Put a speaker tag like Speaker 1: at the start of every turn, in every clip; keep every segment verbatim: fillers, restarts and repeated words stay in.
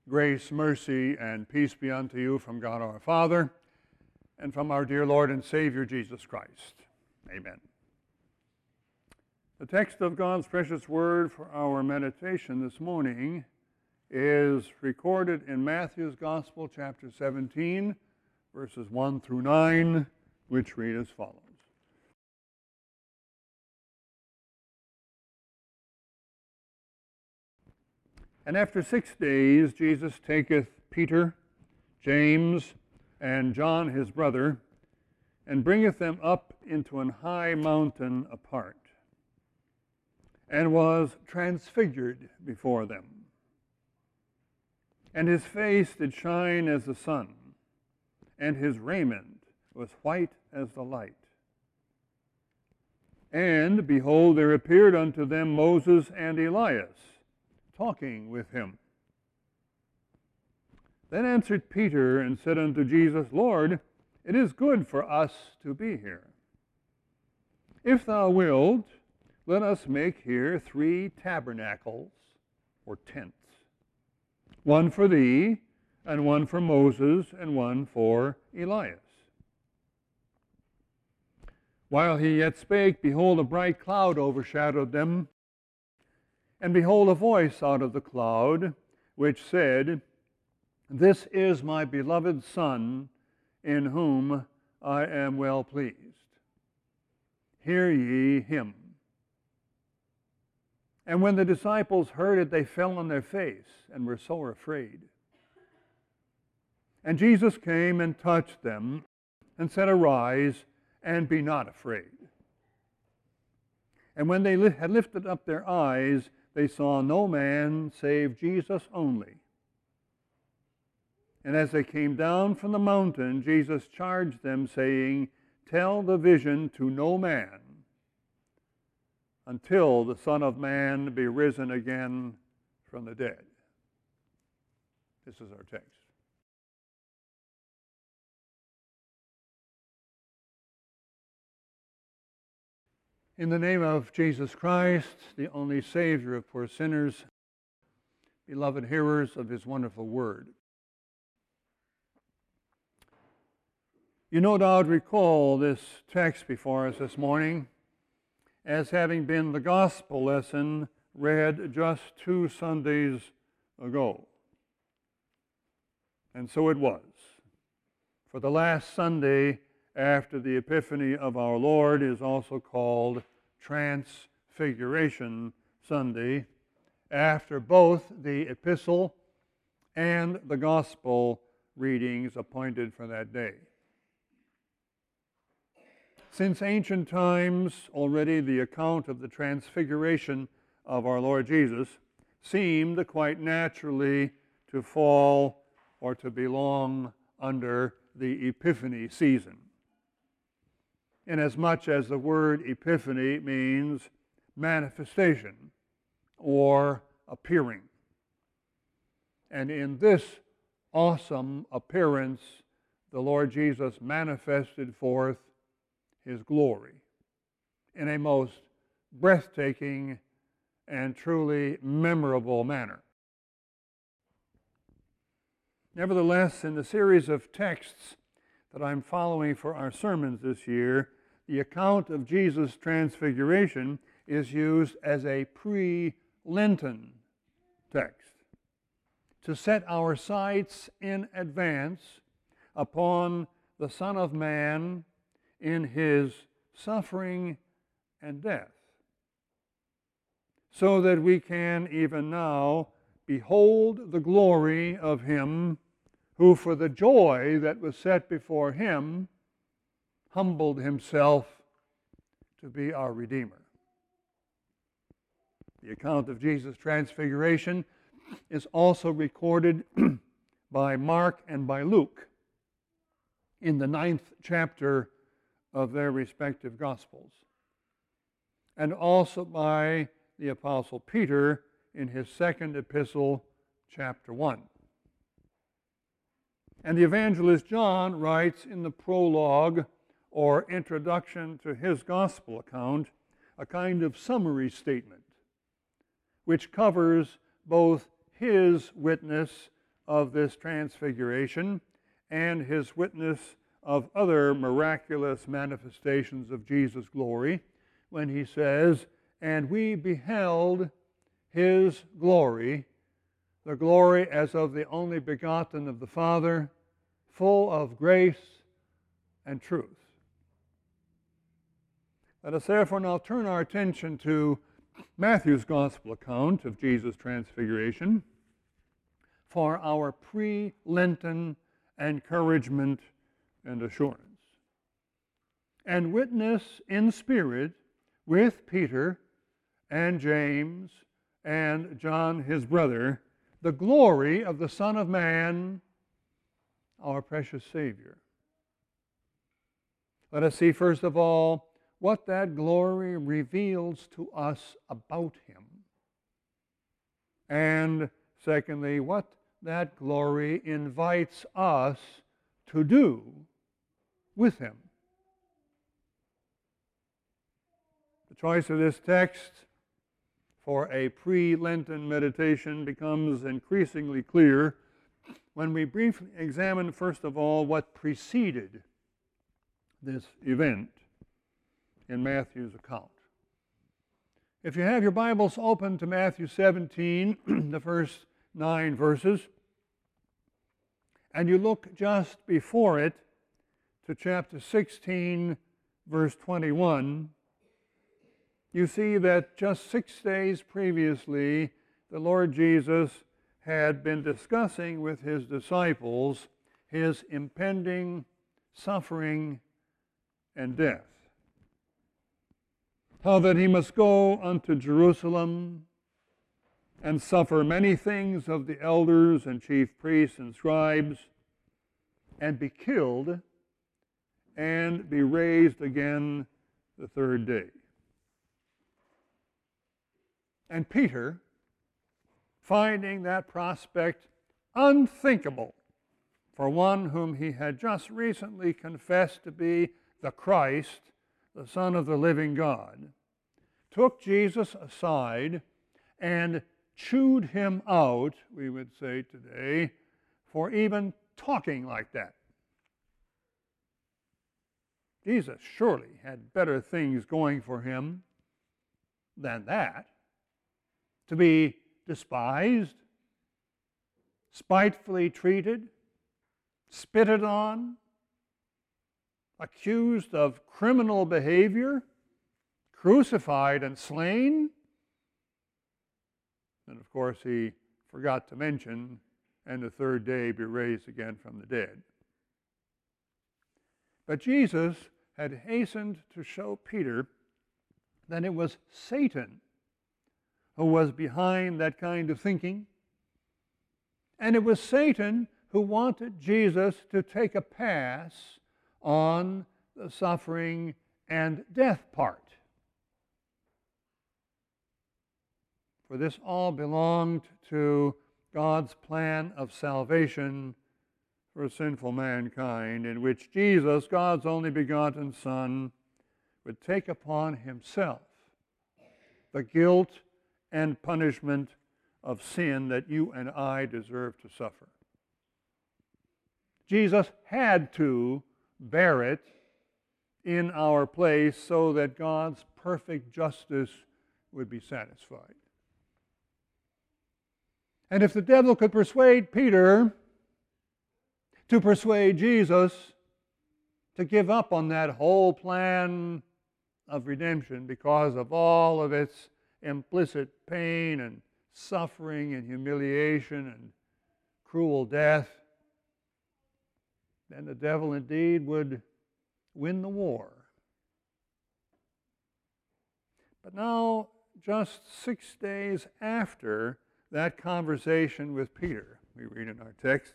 Speaker 1: Grace, mercy, and peace be unto you from God our Father and from our dear Lord and Savior Jesus Christ. Amen. The text of God's precious word for our meditation this morning is recorded in Matthew's Gospel, chapter seventeen, verses one through nine, which read as follows. And after six days Jesus taketh Peter, James, and John his brother, and bringeth them up into an high mountain apart, and was transfigured before them. And his face did shine as the sun, and his raiment was white as the light. And, behold, there appeared unto them Moses and Elias, talking with him. Then answered Peter and said unto Jesus, Lord, it is good for us to be here. If thou wilt, let us make here three tabernacles, or tents, one for thee, and one for Moses, and one for Elias. While he yet spake, behold, a bright cloud overshadowed them. And behold, a voice out of the cloud, which said, This is my beloved Son, in whom I am well pleased. Hear ye him. And when the disciples heard it, they fell on their face, and were sore afraid. And Jesus came and touched them, and said, Arise, and be not afraid. And when they had lifted up their eyes, they saw no man save Jesus only. And as they came down from the mountain, Jesus charged them, saying, Tell the vision to no man, until the Son of Man be risen again from the dead. This is our text. In the name of Jesus Christ, the only Savior of poor sinners, beloved hearers of his wonderful word. You no doubt recall this text before us this morning as having been the gospel lesson read just two Sundays ago. And so it was. For the last Sunday after the Epiphany of our Lord is also called Transfiguration Sunday, after both the epistle and the gospel readings appointed for that day. Since ancient times, already the account of the transfiguration of our Lord Jesus seemed quite naturally to fall or to belong under the Epiphany season, inasmuch as the word epiphany means manifestation or appearing. And in this awesome appearance, the Lord Jesus manifested forth his glory in a most breathtaking and truly memorable manner. Nevertheless, in the series of texts that I'm following for our sermons this year, the account of Jesus' transfiguration is used as a pre-Lenten text to set our sights in advance upon the Son of Man in his suffering and death, so that we can even now behold the glory of him who, for the joy that was set before him, humbled himself to be our Redeemer. The account of Jesus' transfiguration is also recorded by Mark and by Luke in the ninth chapter of their respective Gospels, and also by the Apostle Peter in his second epistle, chapter one. And the evangelist John writes in the prologue or introduction to his gospel account a kind of summary statement which covers both his witness of this transfiguration and his witness of other miraculous manifestations of Jesus' glory when he says, "And we beheld his glory, the glory as of the only begotten of the Father, full of grace and truth." Let us therefore now turn our attention to Matthew's Gospel account of Jesus' transfiguration for our pre-Lenten encouragement and assurance. "And witness in spirit with Peter and James and John his brother the glory of the Son of Man, our precious Savior." Let us see first of all what that glory reveals to us about him. And secondly, what that glory invites us to do with him. The choice of this text for a pre-Lenten meditation becomes increasingly clear when we briefly examine, first of all, what preceded this event in Matthew's account. If you have your Bibles open to Matthew seventeen, the first nine verses, and you look just before it to chapter sixteen, verse twenty-one, you see that just six days previously, the Lord Jesus had been discussing with his disciples his impending suffering and death. How that he must go unto Jerusalem and suffer many things of the elders and chief priests and scribes, and be killed, and be raised again the third day. And Peter, finding that prospect unthinkable for one whom he had just recently confessed to be the Christ, the Son of the living God, took Jesus aside and chewed him out, we would say today, for even talking like that. Jesus surely had better things going for him than that. To be despised, spitefully treated, spitted on, accused of criminal behavior, crucified and slain. And of course, he forgot to mention, and the third day be raised again from the dead. But Jesus had hastened to show Peter that it was Satan who was behind that kind of thinking. And it was Satan who wanted Jesus to take a pass on the suffering and death part. For this all belonged to God's plan of salvation for sinful mankind, in which Jesus, God's only begotten Son, would take upon himself the guilt and punishment of sin that you and I deserve to suffer. Jesus had to bear it in our place so that God's perfect justice would be satisfied. And if the devil could persuade Peter to persuade Jesus to give up on that whole plan of redemption because of all of its implicit pain and suffering and humiliation and cruel death, then the devil indeed would win the war. But now, just six days after that conversation with Peter, we read in our text,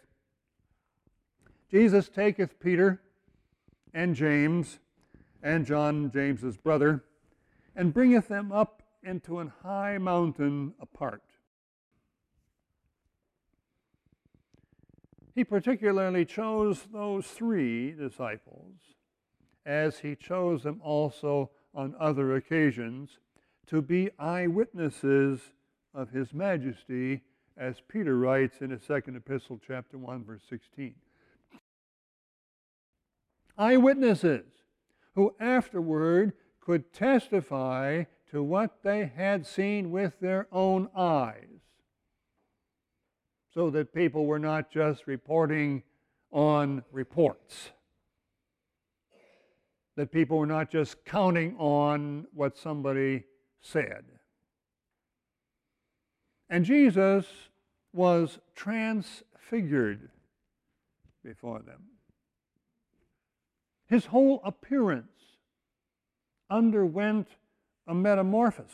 Speaker 1: Jesus taketh Peter and James and John, James's brother, and bringeth them up into an high mountain apart. He particularly chose those three disciples, as he chose them also on other occasions, to be eyewitnesses of his majesty as Peter writes in his second epistle, chapter one, verse sixteen. Eyewitnesses who afterward could testify to what they had seen with their own eyes, so that people were not just reporting on reports, that people were not just counting on what somebody said. And Jesus was transfigured before them. His whole appearance underwent a metamorphosis.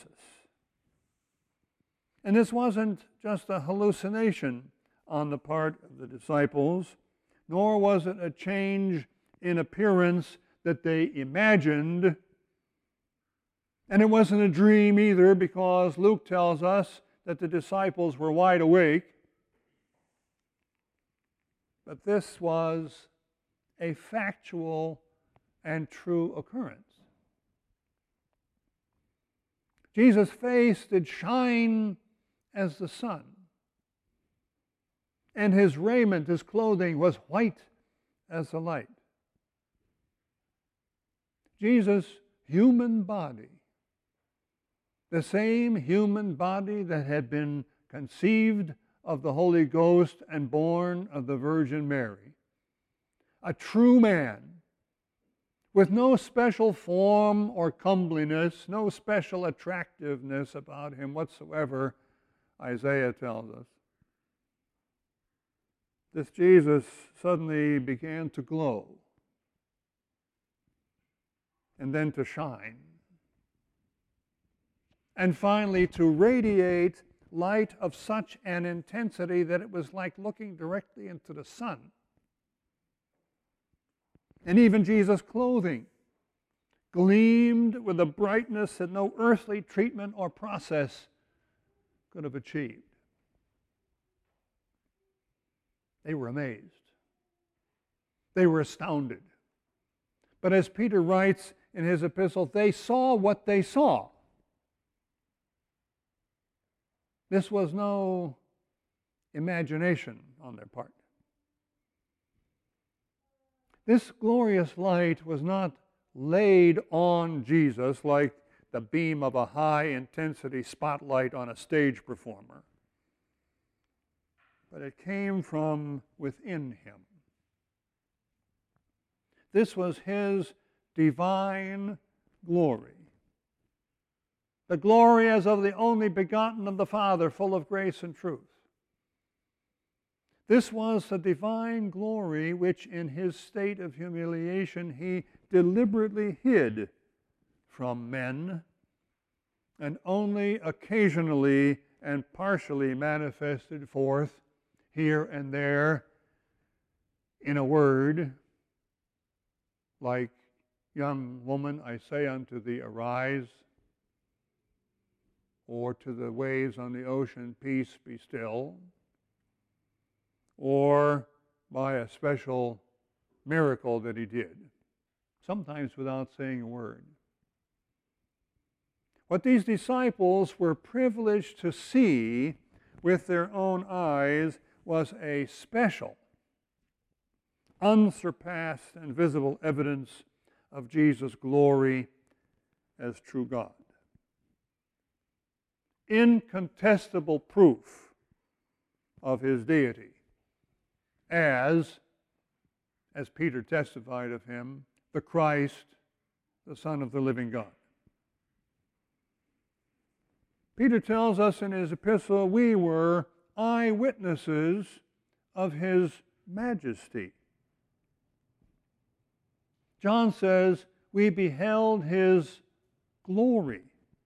Speaker 1: And this wasn't just a hallucination on the part of the disciples, nor was it a change in appearance that they imagined. And it wasn't a dream either, because Luke tells us that the disciples were wide awake. But this was a factual and true occurrence. Jesus' face did shine as the sun, and his raiment, his clothing, was white as the light. Jesus' human body, the same human body that had been conceived of the Holy Ghost and born of the Virgin Mary, a true man, with no special form or comeliness, no special attractiveness about him whatsoever, Isaiah tells us. This Jesus suddenly began to glow and then to shine, and finally to radiate light of such an intensity that it was like looking directly into the sun. And even Jesus' clothing gleamed with a brightness that no earthly treatment or process could have achieved. They were amazed. They were astounded. But as Peter writes in his epistle, they saw what they saw. This was no imagination on their part. This glorious light was not laid on Jesus like the beam of a high-intensity spotlight on a stage performer, but it came from within him. This was his divine glory, the glory as of the only begotten of the Father, full of grace and truth. This was the divine glory which in his state of humiliation he deliberately hid from men and only occasionally and partially manifested forth here and there in a word, like, "Young woman, I say unto thee, arise," or to the waves on the ocean, "Peace, be still," or by a special miracle that he did, sometimes without saying a word. What these disciples were privileged to see with their own eyes was a special, unsurpassed and visible evidence of Jesus' glory as true God. Incontestable proof of his deity, as, as Peter testified of him, the Christ, the Son of the living God. Peter tells us in his epistle, we were eyewitnesses of his majesty. John says, we beheld his glory.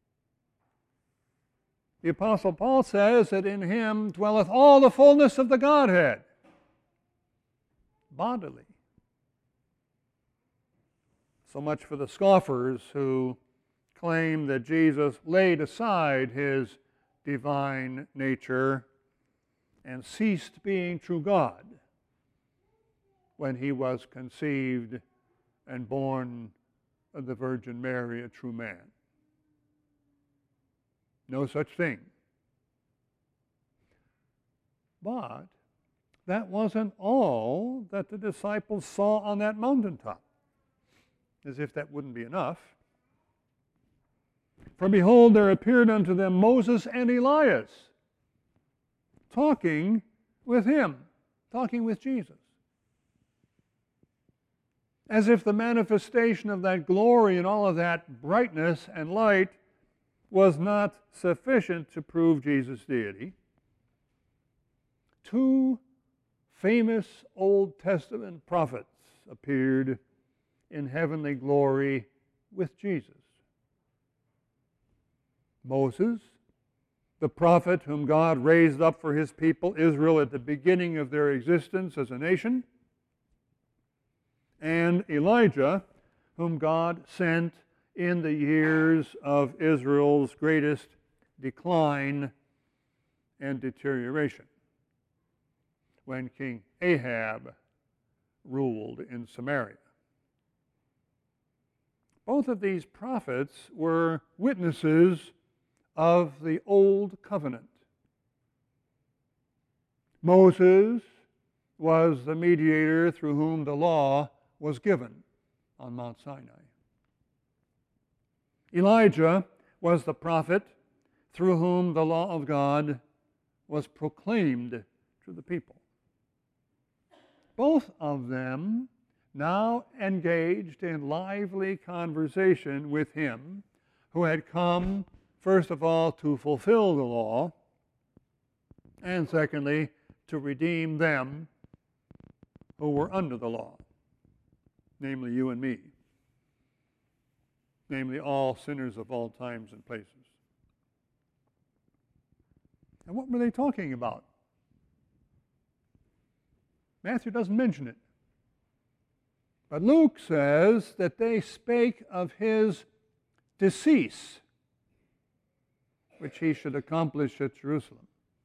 Speaker 1: The Apostle Paul says that in him dwelleth all the fullness of the Godhead, bodily. So much for the scoffers who claim that Jesus laid aside his divine nature and ceased being true God when he was conceived and born of the Virgin Mary, a true man. No such thing. But that wasn't all that the disciples saw on that mountaintop, as if that wouldn't be enough. For behold, there appeared unto them Moses and Elias, talking with him, talking with Jesus. As if the manifestation of that glory and all of that brightness and light was not sufficient to prove Jesus' deity, two famous Old Testament prophets appeared in heavenly glory with Jesus. Moses, the prophet whom God raised up for his people Israel at the beginning of their existence as a nation, and Elijah, whom God sent in the years of Israel's greatest decline and deterioration, when King Ahab ruled in Samaria. Both of these prophets were witnesses of the Old Covenant. Moses was the mediator through whom the law was given on Mount Sinai. Elijah was the prophet through whom the law of God was proclaimed to the people. Both of them now engaged in lively conversation with him who had come, first of all, to fulfill the law, and secondly, to redeem them who were under the law, namely you and me, namely all sinners of all times and places. And what were they talking about? Matthew doesn't mention it. But Luke says that they spake of his decease, which he should accomplish at Jerusalem.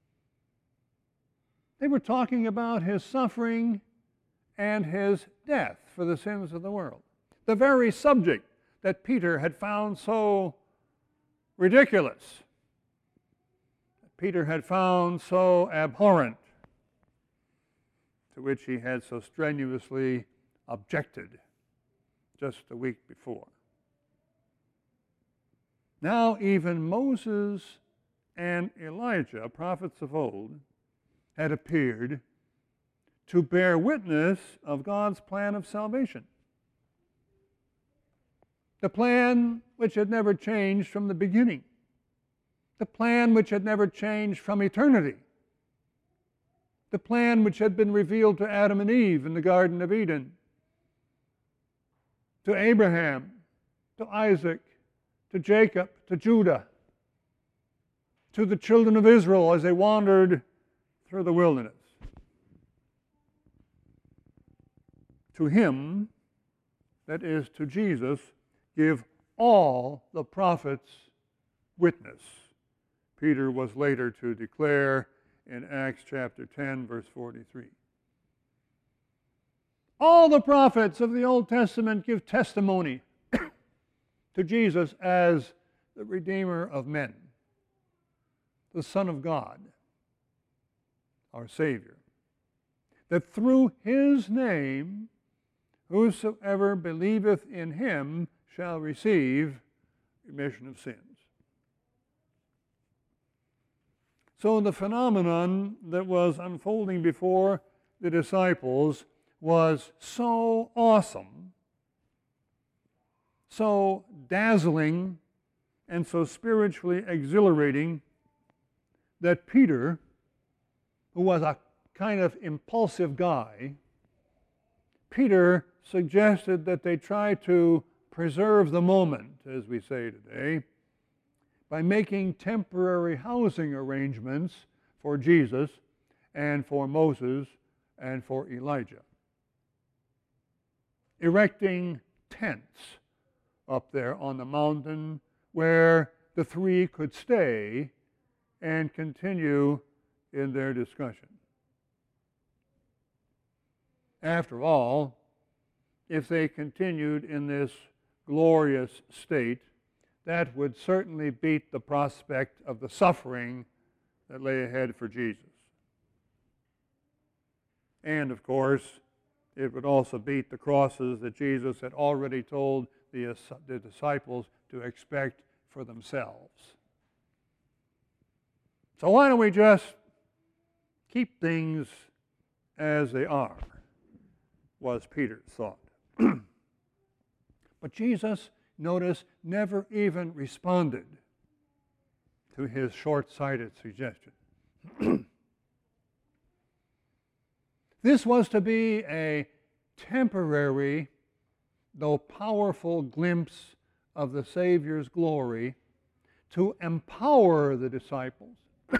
Speaker 1: They were talking about his suffering and his death for the sins of the world. The very subject that Peter had found so ridiculous, that Peter had found so abhorrent, to which he had so strenuously objected just a week before. Now even Moses and Elijah, prophets of old, had appeared to bear witness of God's plan of salvation. The plan which had never changed from the beginning. The plan which had never changed from eternity. The plan which had been revealed to Adam and Eve in the Garden of Eden, to Abraham, to Isaac, to Jacob, to Judah, to the children of Israel as they wandered through the wilderness. To him, that is to Jesus, give all the prophets witness. Peter was later to declare in Acts chapter ten, verse forty-three. All the prophets of the Old Testament give testimony to Jesus as the Redeemer of men, the Son of God, our Savior, that through his name whosoever believeth in him shall receive remission of sins. So the phenomenon that was unfolding before the disciples was so awesome, so dazzling, and so spiritually exhilarating that Peter, who was a kind of impulsive guy, Peter suggested that they try to preserve the moment, as we say today, by making temporary housing arrangements for Jesus and for Moses and for Elijah. Erecting tents up there on the mountain where the three could stay and continue in their discussion. After all, if they continued in this glorious state, that would certainly beat the prospect of the suffering that lay ahead for Jesus. And, of course, it would also beat the crosses that Jesus had already told the, the disciples to expect for themselves. So why don't we just keep things as they are, was Peter's thought. But Jesus, notice, never even responded to his short-sighted suggestion. This was to be a temporary, though powerful glimpse of the Savior's glory to empower the disciples,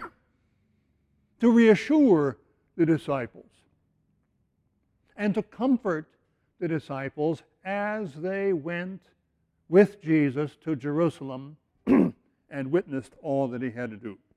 Speaker 1: to reassure the disciples, and to comfort the disciples as they went with Jesus to Jerusalem and witnessed all that he had to do.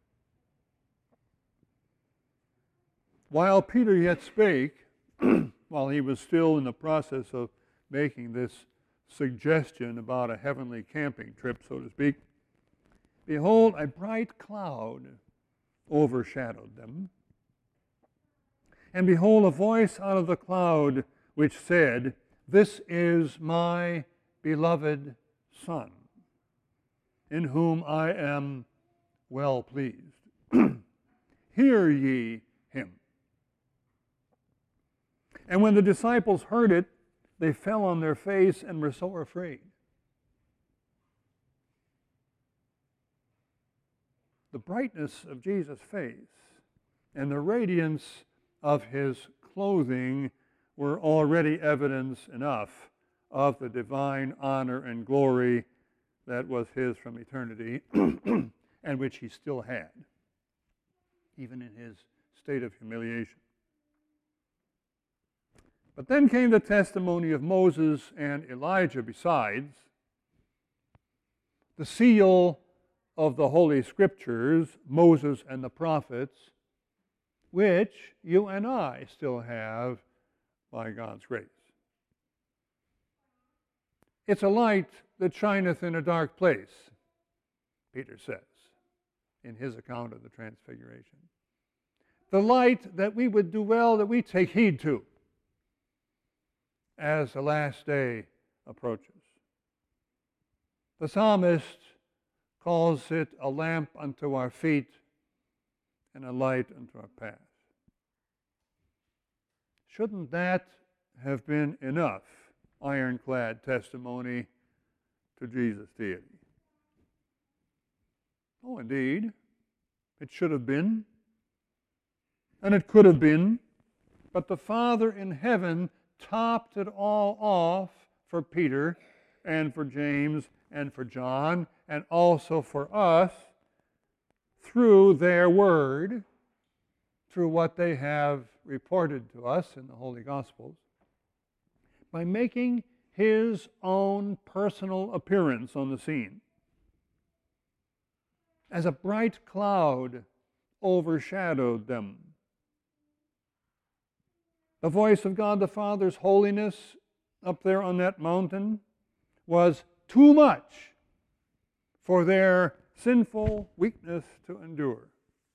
Speaker 1: While Peter yet spake, while he was still in the process of making this suggestion about a heavenly camping trip, so to speak, behold, a bright cloud overshadowed them. And behold, a voice out of the cloud which said, "This is my beloved Son, in whom I am well pleased. Hear ye him." And when the disciples heard it, they fell on their face and were so afraid. The brightness of Jesus' face and the radiance of his clothing were already evidence enough of the divine honor and glory that was his from eternity and which he still had, even in his state of humiliation. But then came the testimony of Moses and Elijah besides, the seal of the Holy Scriptures, Moses and the prophets, which you and I still have by God's grace. It's a light that shineth in a dark place, Peter says in his account of the Transfiguration. The light that we would do well that we take heed to as the last day approaches. The psalmist calls it a lamp unto our feet and a light unto our path. Shouldn't that have been enough ironclad testimony to Jesus' deity? Oh, indeed, it should have been, and it could have been, but the Father in heaven topped it all off for Peter and for James and for John and also for us through their word, through what they have reported to us in the Holy Gospels, by making his own personal appearance on the scene. As a bright cloud overshadowed them. The voice of God the Father's holiness up there on that mountain was too much for their sinful weakness to endure.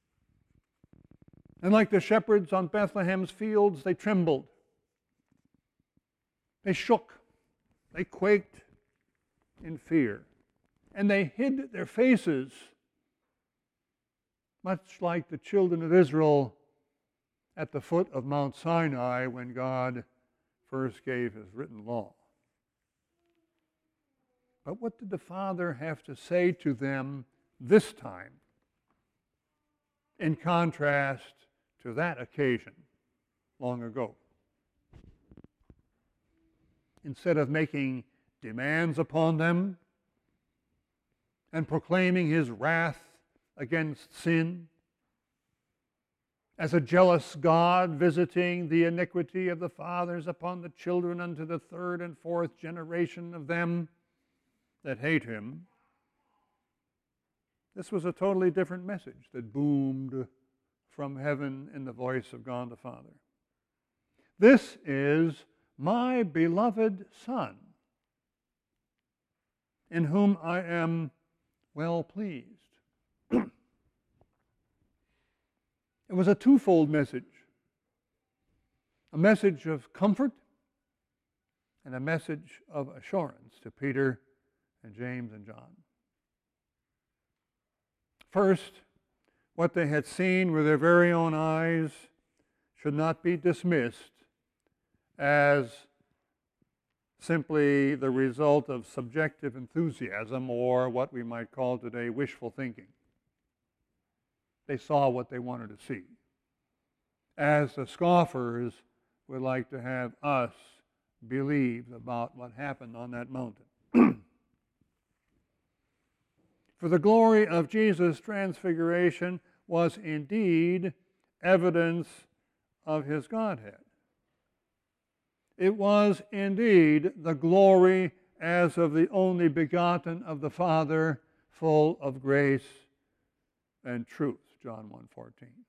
Speaker 1: And like the shepherds on Bethlehem's fields, they trembled. They shook. They quaked in fear. And they hid their faces, much like the children of Israel at the foot of Mount Sinai when God first gave his written law. But what did the Father have to say to them this time in contrast to that occasion long ago? Instead of making demands upon them and proclaiming his wrath against sin, as a jealous God visiting the iniquity of the fathers upon the children unto the third and fourth generation of them that hate him, this was a totally different message that boomed from heaven in the voice of God the Father. This is my beloved Son, in whom I am well pleased. It was a twofold message. a message of comfort and a message of assurance to Peter and James and John. First, what they had seen with their very own eyes should not be dismissed as simply the result of subjective enthusiasm or what we might call today wishful thinking. They saw what they wanted to see, as the scoffers would like to have us believe about what happened on that mountain. For the glory of Jesus' transfiguration was indeed evidence of his Godhead. It was indeed the glory as of the only begotten of the Father, full of grace and truth, John one fourteen.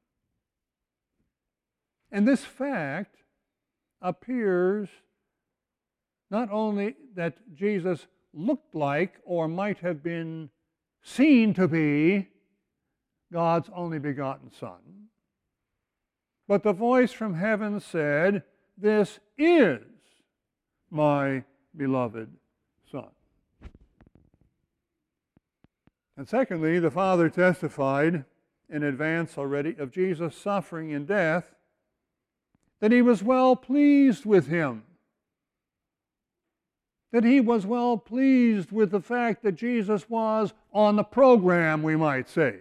Speaker 1: And this fact appears not only that Jesus looked like or might have been seen to be God's only begotten Son, but the voice from heaven said, "This is my beloved Son." And secondly, the Father testified in advance already of Jesus' suffering and death that he was well pleased with him. That he was well pleased with the fact that Jesus was on the program, we might say.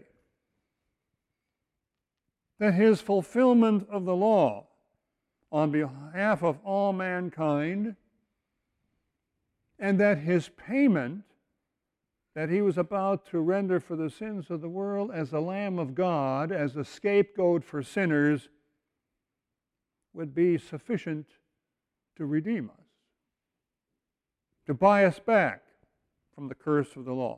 Speaker 1: That his fulfillment of the law on behalf of all mankind, and that his payment that he was about to render for the sins of the world as the Lamb of God, as the scapegoat for sinners, would be sufficient to redeem us, to buy us back from the curse of the law.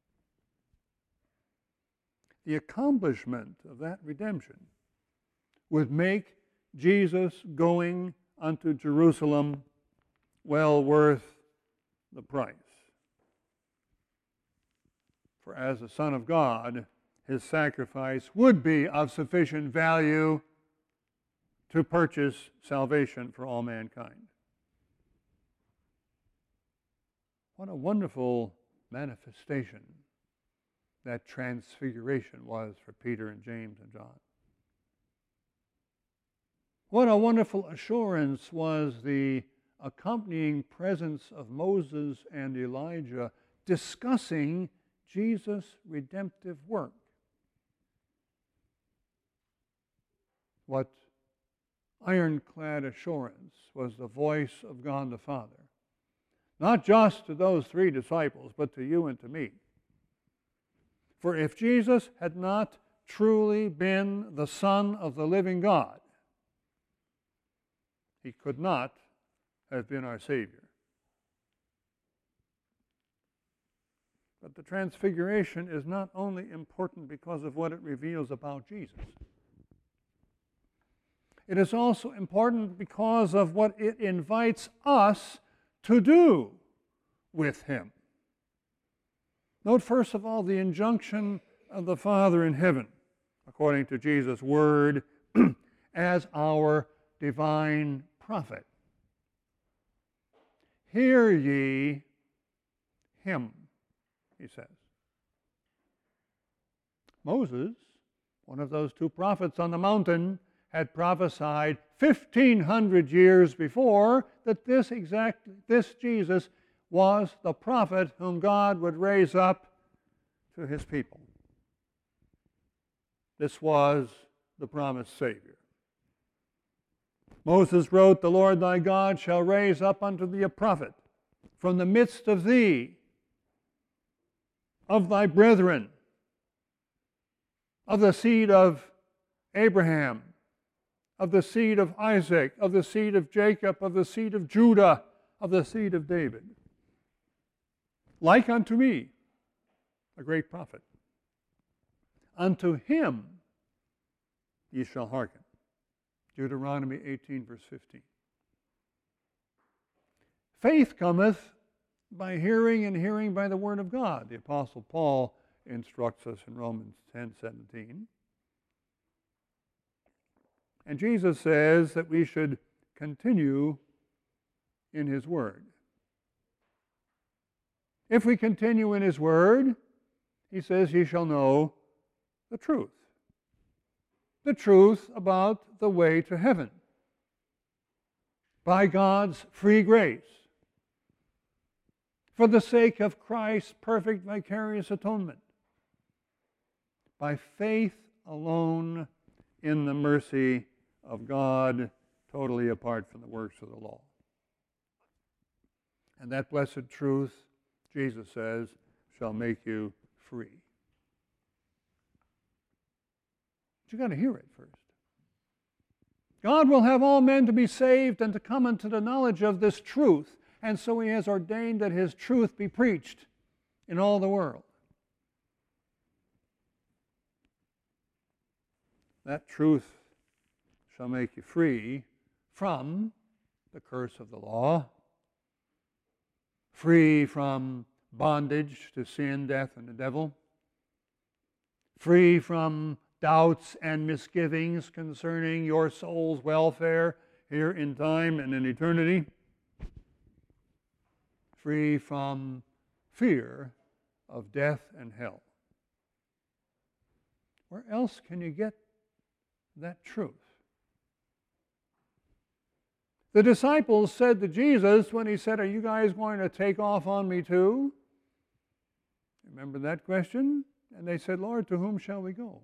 Speaker 1: The accomplishment of that redemption would make Jesus going unto Jerusalem well worth the price. For as the Son of God, his sacrifice would be of sufficient value to purchase salvation for all mankind. What a wonderful manifestation that transfiguration was for Peter and James and John. What a wonderful assurance was the accompanying presence of Moses and Elijah discussing Jesus' redemptive work. What ironclad assurance was the voice of God the Father, not just to those three disciples, but to you and to me. For if Jesus had not truly been the Son of the living God, he could not have been our Savior. But the Transfiguration is not only important because of what it reveals about Jesus. It is also important because of what it invites us to do with him. Note first of all the injunction of the Father in heaven, according to Jesus' word, as our divine prophet. Hear ye him, he says. Moses, one of those two prophets on the mountain, had prophesied fifteen hundred years before that this exact this Jesus was the prophet whom God would raise up to his people. This was the promised Savior. Moses wrote, "The Lord thy God shall raise up unto thee a prophet from the midst of thee, of thy brethren, of the seed of Abraham, of the seed of Isaac, of the seed of Jacob, of the seed of Judah, of the seed of David. Like unto me, a great prophet. Unto him ye shall hearken." Deuteronomy eighteen, verse fifteen. Faith cometh by hearing, and hearing by the word of God. The Apostle Paul instructs us in Romans ten, seventeen. And Jesus says that we should continue in His Word. If we continue in His Word, He says, ye shall know the truth. The truth about the way to heaven. By God's free grace. For the sake of Christ's perfect vicarious atonement. By faith alone in the mercy of God, totally apart from the works of the law. And that blessed truth, Jesus says, shall make you free. But you've got to hear it first. God will have all men to be saved and to come unto the knowledge of this truth, and so He has ordained that His truth be preached in all the world. That truth shall make you free from the curse of the law, free from bondage to sin, death, and the devil, free from doubts and misgivings concerning your soul's welfare here in time and in eternity, free from fear of death and hell. Where else can you get that truth? The disciples said to Jesus when He said, are you guys going to take off on me too? Remember that question? And they said, Lord, to whom shall we go?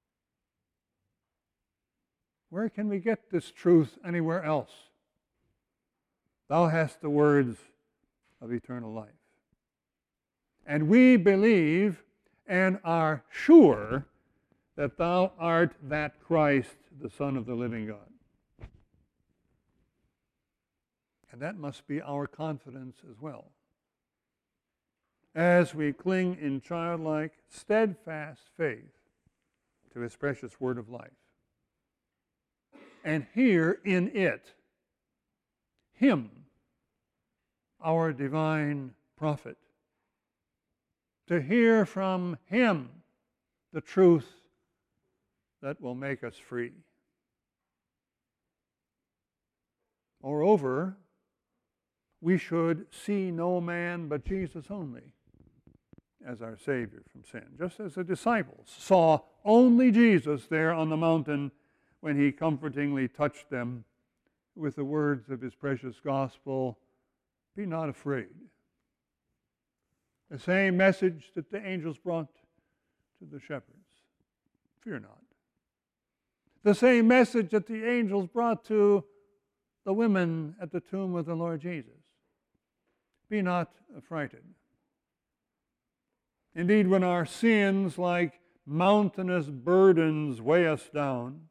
Speaker 1: Where can we get this truth anywhere else? Thou hast the words of eternal life. And we believe and are sure that Thou art that Christ, the Son of the living God. And that must be our confidence as well, as we cling in childlike, steadfast faith to His precious word of life, and hear in it Him, our divine prophet, to hear from Him the truth that will make us free. Moreover, we should see no man but Jesus only as our Savior from sin, just as the disciples saw only Jesus there on the mountain when He comfortingly touched them with the words of His precious gospel, be not afraid. The same message that the angels brought to the shepherds, fear not. The same message that the angels brought to the women at the tomb of the Lord Jesus, be not affrighted. Indeed, when our sins like mountainous burdens weigh us down,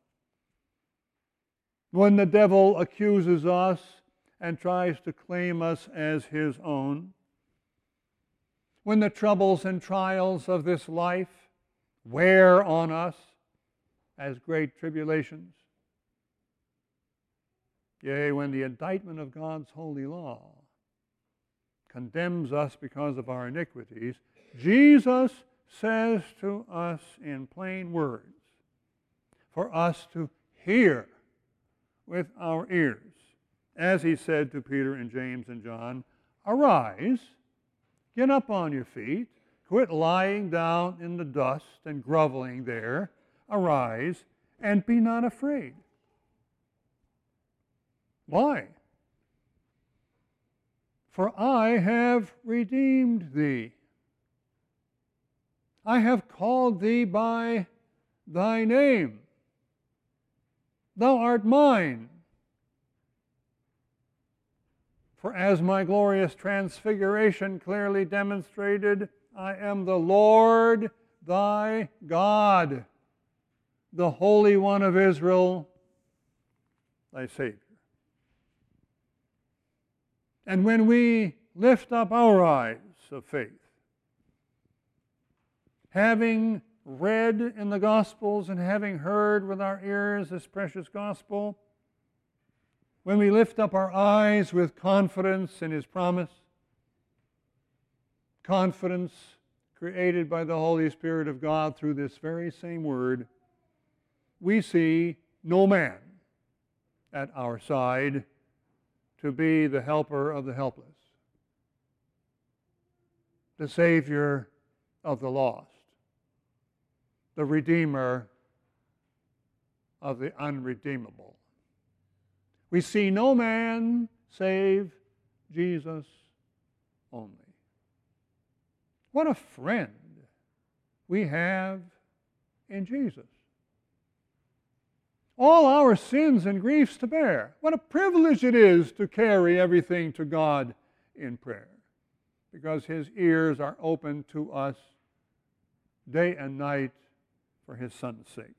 Speaker 1: when the devil accuses us and tries to claim us as his own, when the troubles and trials of this life wear on us as great tribulations, yea, when the indictment of God's holy law condemns us because of our iniquities, Jesus says to us in plain words for us to hear with our ears, as He said to Peter and James and John, arise, get up on your feet, quit lying down in the dust and groveling there, arise, and be not afraid. Why? For I have redeemed thee. I have called thee by thy name. Thou art mine. For as my glorious transfiguration clearly demonstrated, I am the Lord thy God, the Holy One of Israel, thy Savior. And when we lift up our eyes of faith, having read in the Gospels and having heard with our ears this precious gospel, when we lift up our eyes with confidence in His promise, confidence created by the Holy Spirit of God through this very same word, we see no man at our side to be the helper of the helpless, the Savior of the lost, the Redeemer of the unredeemable. We see no man save Jesus only. What a friend we have in Jesus. All our sins and griefs to bear. What a privilege it is to carry everything to God in prayer, because His ears are open to us day and night for His Son's sake.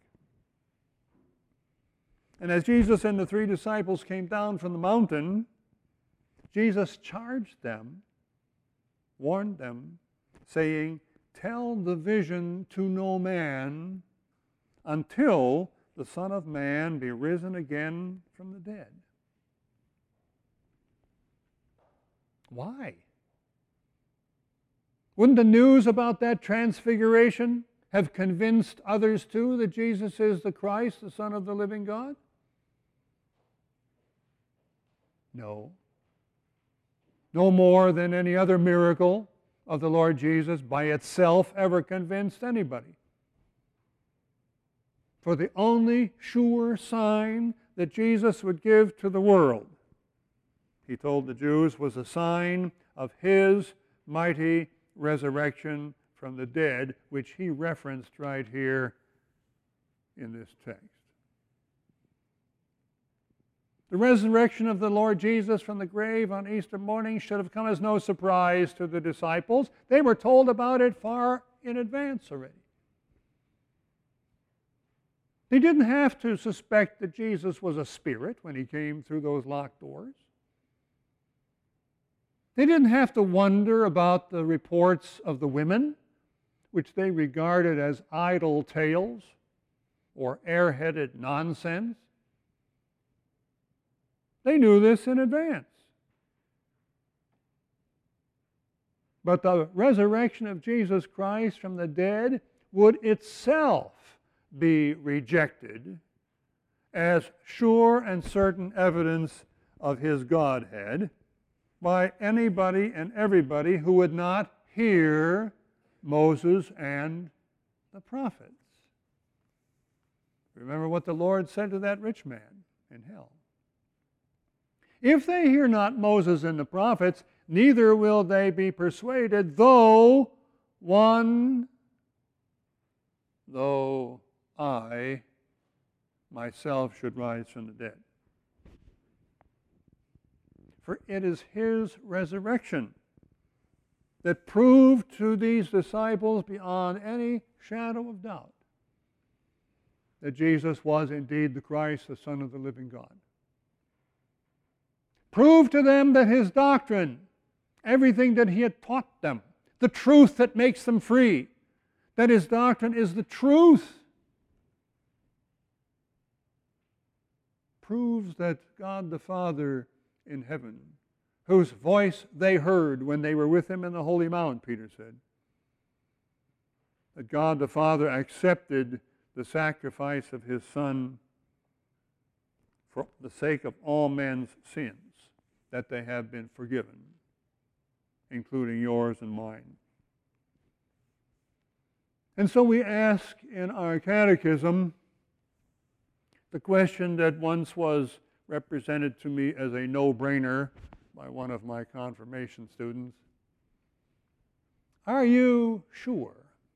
Speaker 1: And as Jesus and the three disciples came down from the mountain, Jesus charged them, warned them, saying, "Tell the vision to no man until the Son of Man be risen again from the dead." Why? Wouldn't the news about that transfiguration have convinced others too that Jesus is the Christ, the Son of the living God? No. No more than any other miracle of the Lord Jesus by itself ever convinced anybody. For the only sure sign that Jesus would give to the world, He told the Jews, was a sign of His mighty resurrection from the dead, which He referenced right here in this text. The resurrection of the Lord Jesus from the grave on Easter morning should have come as no surprise to the disciples. They were told about it far in advance already. They didn't have to suspect that Jesus was a spirit when He came through those locked doors. They didn't have to wonder about the reports of the women, which they regarded as idle tales or airheaded nonsense. They knew this in advance. But the resurrection of Jesus Christ from the dead would itself be rejected as sure and certain evidence of His Godhead by anybody and everybody who would not hear Moses and the prophets. Remember what the Lord said to that rich man in hell. If they hear not Moses and the prophets, neither will they be persuaded, though one, though I myself should rise from the dead. For it is His resurrection that proved to these disciples beyond any shadow of doubt that Jesus was indeed the Christ, the Son of the living God. Proved to them that His doctrine, everything that He had taught them, the truth that makes them free, that His doctrine is the truth, proves that God the Father in heaven, whose voice they heard when they were with Him in the Holy Mount, Peter said, that God the Father accepted the sacrifice of His Son for the sake of all men's sins, that they have been forgiven, including yours and mine. And so we ask in our catechism the question that once was represented to me as a no-brainer by one of my confirmation students. Are you sure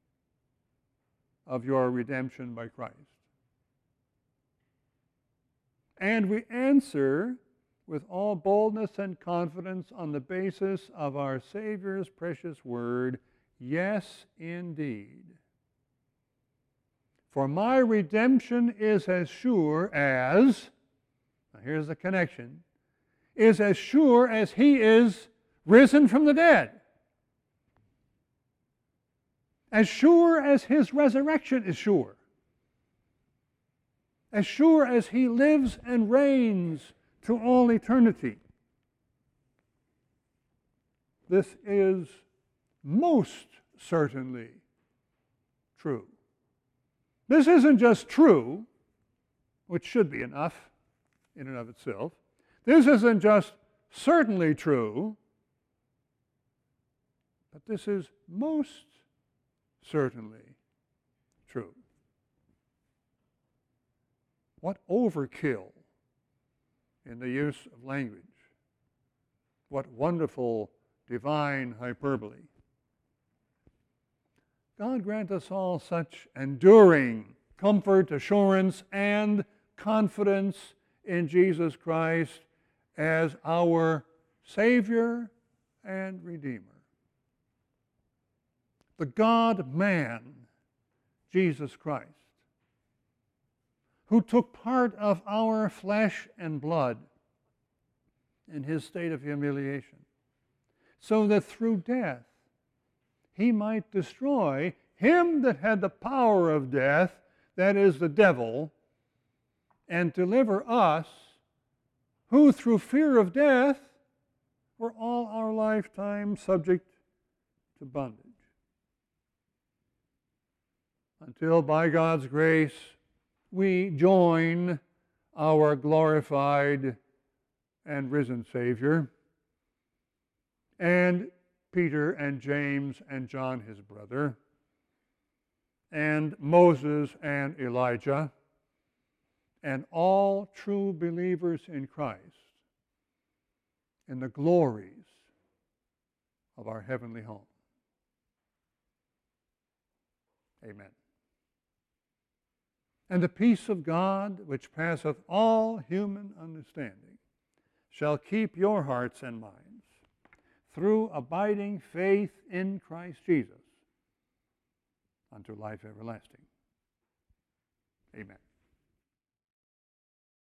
Speaker 1: of your redemption by Christ? And we answer with all boldness and confidence on the basis of our Savior's precious word, yes, indeed. For my redemption is as sure as, now here's the connection, is as sure as He is risen from the dead. As sure as His resurrection is sure. As sure as He lives and reigns to all eternity. This is most certainly true. This isn't just true, which should be enough. in and of itself. This isn't just certainly true, but this is most certainly true. What overkill in the use of language. What wonderful divine hyperbole. God grant us all such enduring comfort, assurance, and confidence in Jesus Christ as our Savior and Redeemer. The God-man, Jesus Christ, who took part of our flesh and blood in his state of humiliation, so that through death he might destroy him that had the power of death, that is the devil, and deliver us, who through fear of death were all our lifetime subject to bondage. Until by God's grace we join our glorified and risen Savior, and Peter and James and John his brother, and Moses and Elijah, and all true believers in Christ in the glories of our heavenly home. Amen. And the peace of God, which passeth all human understanding, shall keep your hearts and minds through abiding faith in Christ Jesus unto life everlasting. Amen.